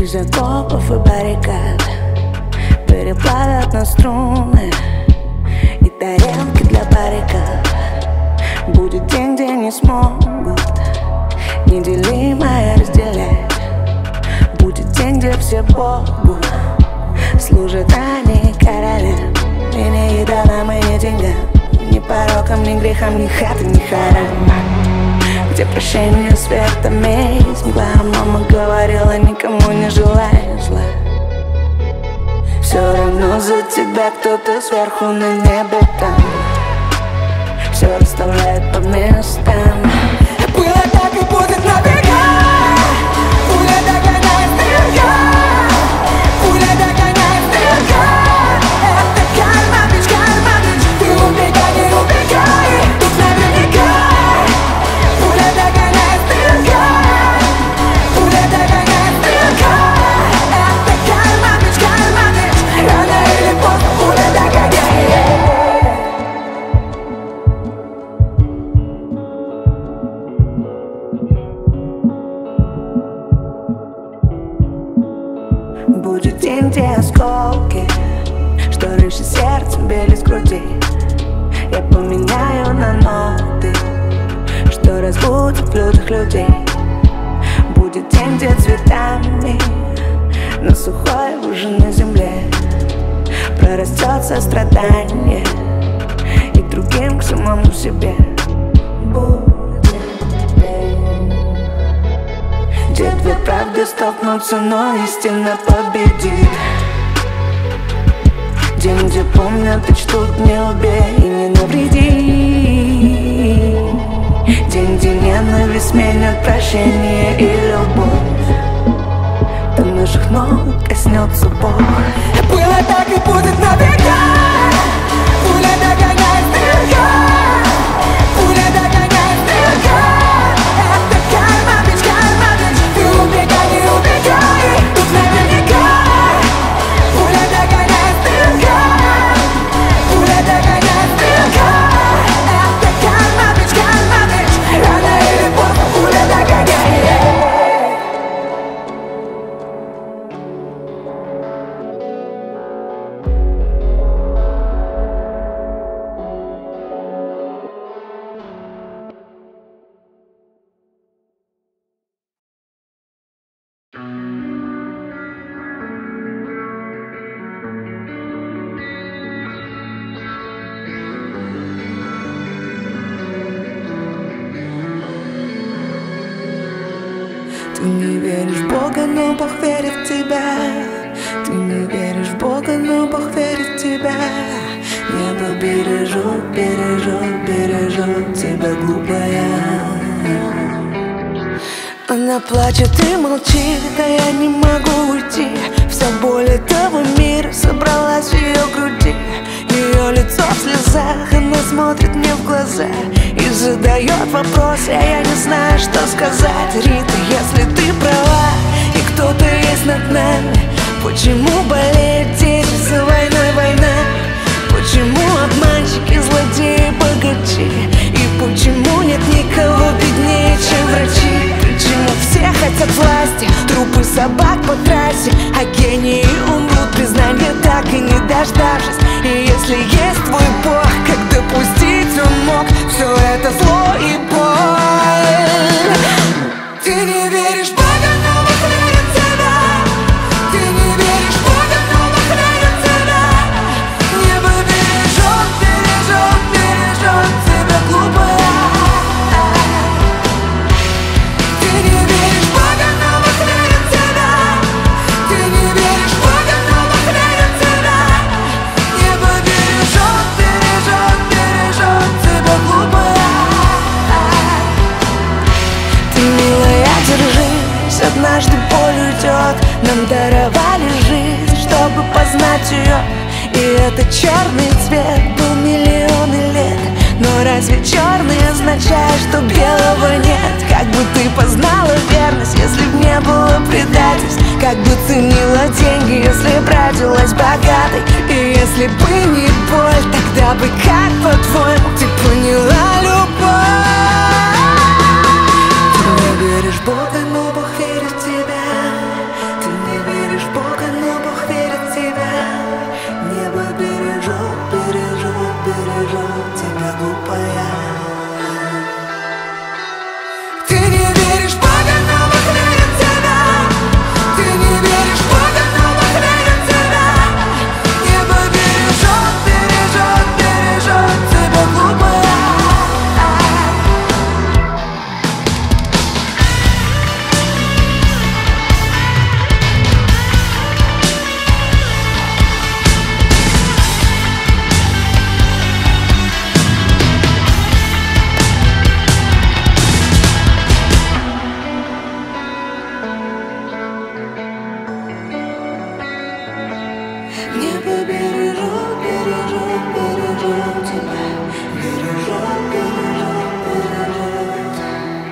Из окопов и баррикад переплавят на струны и тарелки для баррикад. Будет день, где не смогут неделимое разделять. Будет день, где все Богу служат, а не королям. И не идолам, и не деньгам, ни порокам, ни грехам, ни хаты, ни харам. Где прощение светами смогла. Мама говорила, никому не желай зла. Все равно за тебя кто-то сверху на небе там все расставляет по местам. Было так и будет навека. Пуля догоняет стрелка. Пуля догоняет стрелка. Это карма, бич, ты убегай, не убегай. Тут наверняка пуля догоняет стрелка. Пуля догоняет стрелка. Это карма, бич, рано или поздно пуля догоняет. Будет день, где осколки, что раньше сердцем били с груди, я поменяю на ноты, что разбудят в людях людей. Будет день, где цветами на сухой выжженной земле прорастет сострадание и к другим, к самому себе. Где две правды столкнутся, но истина победит. День, где помнят и чтут, не убей и не навреди. День, где ненависть сменят прощение и любовь. До наших ног коснется Бог. Было так и будет навека. Пуля догоняет стрелка. Пуля догоняет стрелка. Это карма, бич, ты убегай, не убегай. Тут наверняка пуля догоняет стрелка. Пуля догоняет стрелка. Это карма, бич, рано или поздно пуля догоняет. Ты не веришь в Бога, но Бог верит в тебя. Ты не веришь в Бога, но Бог верит в тебя. Небо бережет, бережет, бережет тебя, глупая. Она плачет и молчит, а я не могу уйти. Вся боль этого мира собралась в ее груди. Ее лицо в слезах, она смотрит мне в глаза и задает вопросы, а я не знаю, что сказать. Рита, если ты права и кто-то есть над нами, почему болеет теперь за войной война? Почему обманщики, злодеи, богачи? И почему нет никого беднее, чем врачи? Почему все хотят власти, трупы собак по трассе, а гении умрут, признания так и не дождавшись? И если есть твой Бог, как допустить он мог все это зло и боль? Ты не веришь в Бога, но Бог верит в тебя. Ты не веришь в Бога, но Бог верит в тебя. Небо бережет, бережет, бережет тебя, глупая. Ты не веришь в Бога, но Бог верит в тебя. Ты не веришь в Бога, но Бог верит в тебя. Небо бережет, бережет, бережет тебя, глупая. Ты, милая, держись, однажды боль уйдет. Нам даровали жизнь, чтобы познать ее. И этот черный цвет был миллионы лет. Но разве черный означает, что белого нет? Как бы ты познала верность, если б не было предательств? Как бы ценила деньги, если б родилась богатой? И если бы не боль, тогда бы как, по-твоему, ты поняла любовь? Ты не веришь в Бога, но Бог верит в тебя. Ты не Только бережу, бережу, бережу тебя. Бережу, бережу, бережу тебя.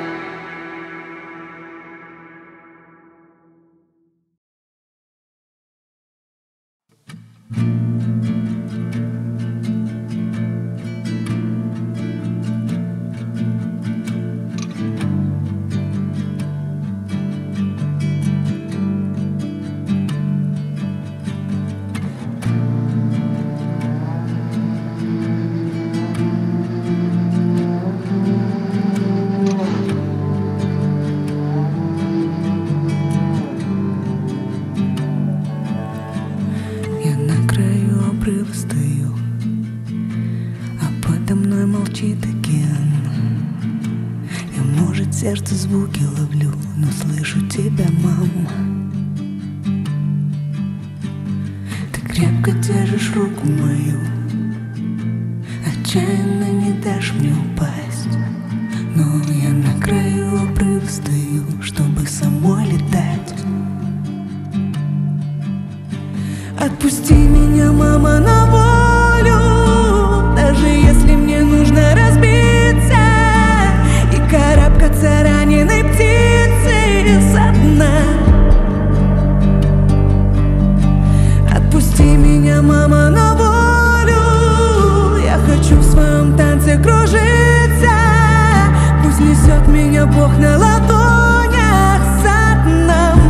Я на краю обрыва стою, а подо мной молчит океан. Я, может, сердце звуки ловлю, но слышу тебя, мама. Ты крепко держишь руку мою, отчаянно не дашь мне упасть. Но я на краю обрыва стою, чтобы самой летать. Отпусти меня, мама, на волю, даже если мне нужно разбиться и карабкаться раненой птицей со дна. Отпусти меня, мама, на волю, я хочу в своем танце кружиться. Пусть несет меня Бог на ладонях за дном.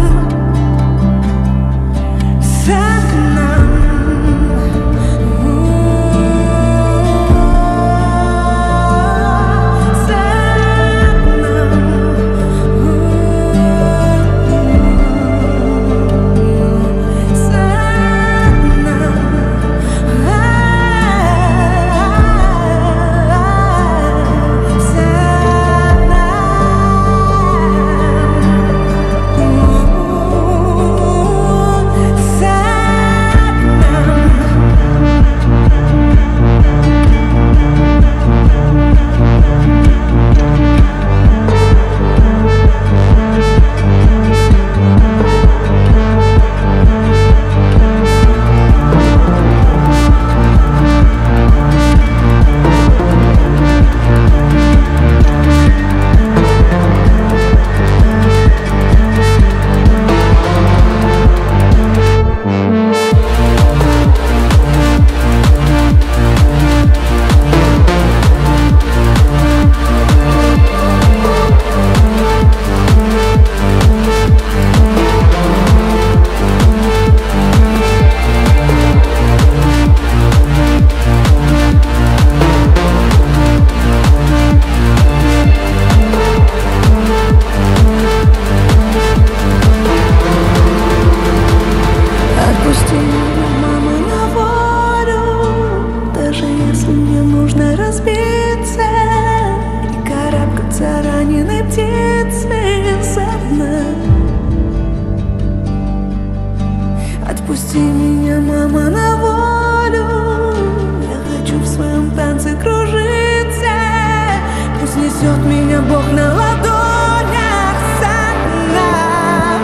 Отпусти меня, мама, на волю, я хочу в своем танце кружиться. Пусть несет меня Бог на ладонях за дном.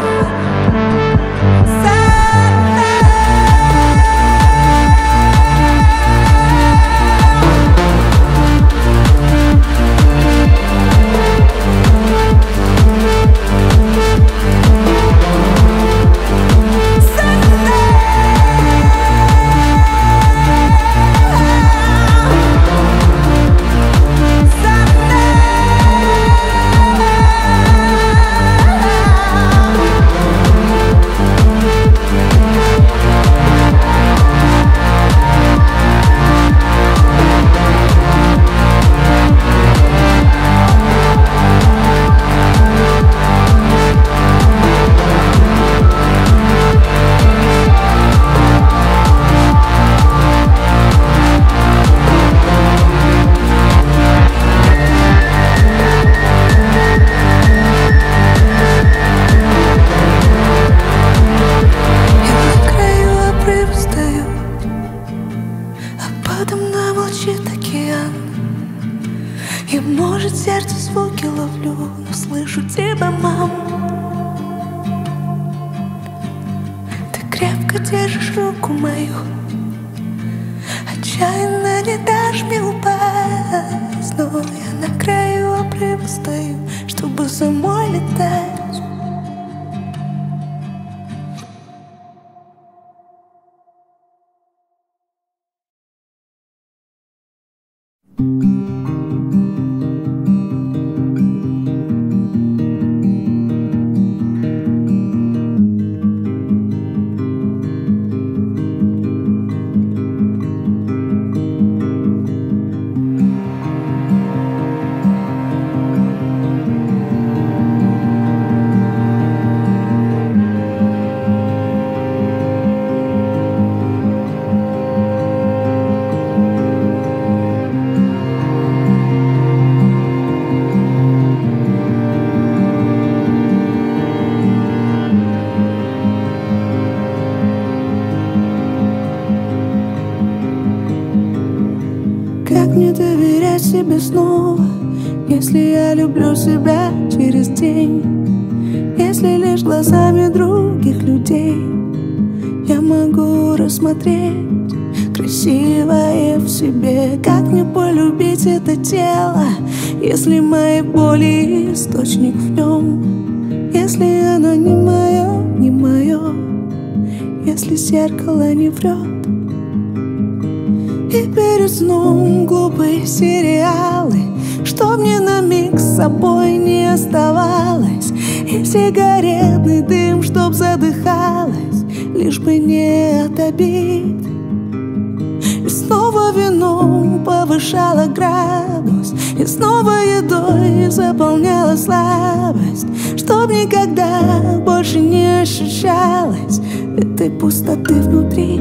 крепко держишь руку мою, отчаянно не дашь мне упасть. Но я на краю обрыва стою, чтобы самой летать. Мне доверять себе снова, если я люблю себя через день, если лишь глазами других людей я могу рассмотреть красивое в себе. Как мне полюбить это тело, если мои боли источник в нем, если оно не мое, не мое, если зеркало не врет. И перед сном глупые сериалы, чтоб мне на миг с собой не оставалось, и сигаретный дым, чтоб задыхалась, лишь бы не от обид. И снова вином повышала градус, и снова едой заполняла слабость, чтоб никогда больше не ощущалось этой пустоты внутри.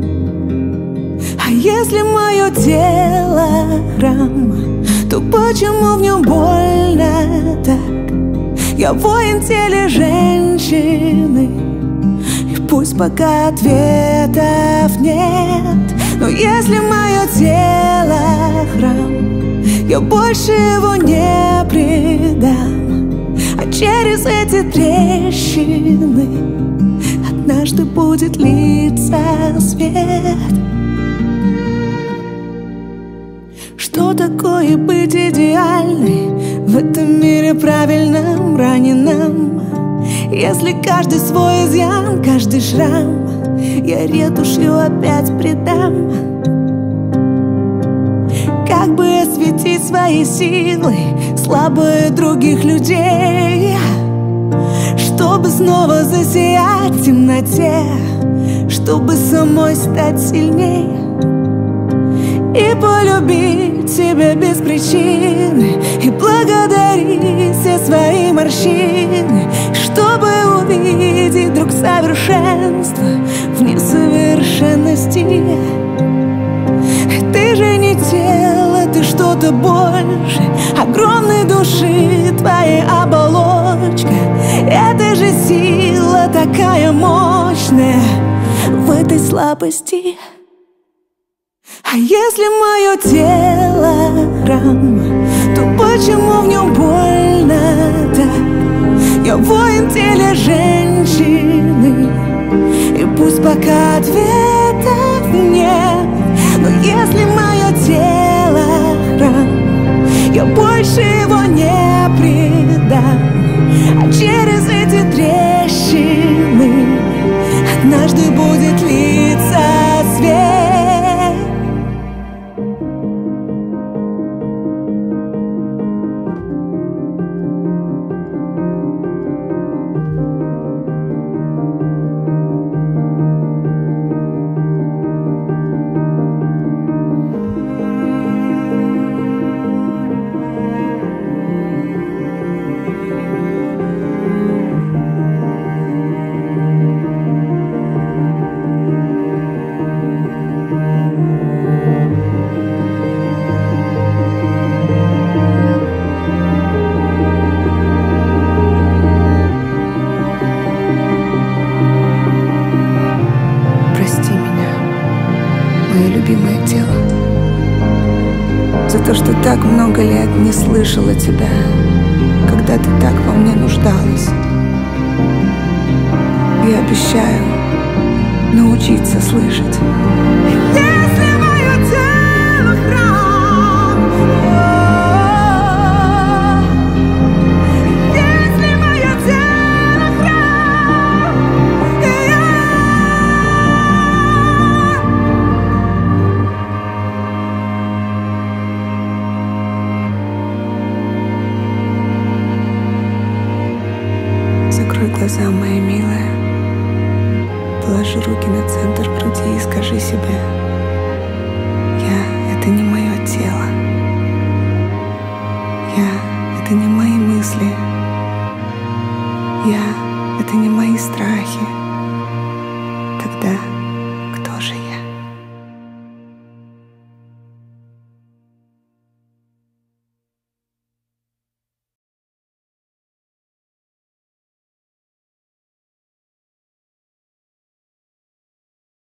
А если мое тело храм, то почему в нем больно так? Я воин в теле женщины, и пусть пока ответов нет. Но если мое тело храм, я больше его не предам. А через эти трещины однажды будет литься свет. Что такое быть идеальной в этом мире правильном, раненом? Если каждый свой изъян, каждый шрам я ретушью опять предам. Как бы осветить свои силы, слабые других людей, чтобы снова засиять в темноте, чтобы самой стать сильней и полюбить себя без причины, и благодарить все свои морщины, чтобы увидеть вдруг совершенство в несовершенности. Ты же не тело, ты что-то больше огромной души, твоя оболочка. Это же сила такая мощная в этой слабости. А если мое тело храм, то почему в нем больно так? Я воин в теле женщины, и пусть пока ответов нет. Но если мое тело храм, я больше его не предам. А через эти трещины однажды будет литься свет. Любимое тело, за то, что так много лет не слышала тебя, когда ты так во мне нуждалась. Я обещаю научиться слышать. Если мое тело храм, если мое тело храм, Закрой глаза, моя милая. Положи руки на центр груди и скажи себе: я — это не мое тело. Я — это не мои мысли. Я — это не мои страхи. Тогда